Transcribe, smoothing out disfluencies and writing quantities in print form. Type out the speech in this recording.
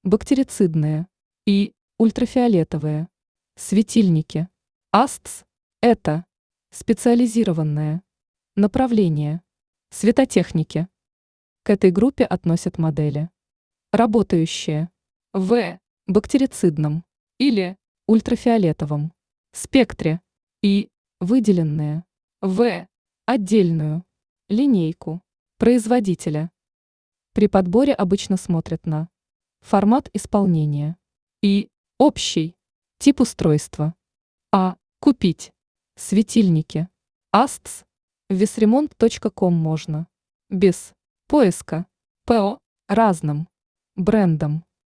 бактерицидные и ультрафиолетовые светильники. АСТС – это специализированное направление светотехники. К этой группе относят модели, работающие в бактерицидном или ультрафиолетовом спектре и выделенные в отдельную линейку производителя. При подборе обычно смотрят на формат исполнения и общий тип устройства. Купить светильники АСТС в весремонт.ком можно без поиска по разным брендам.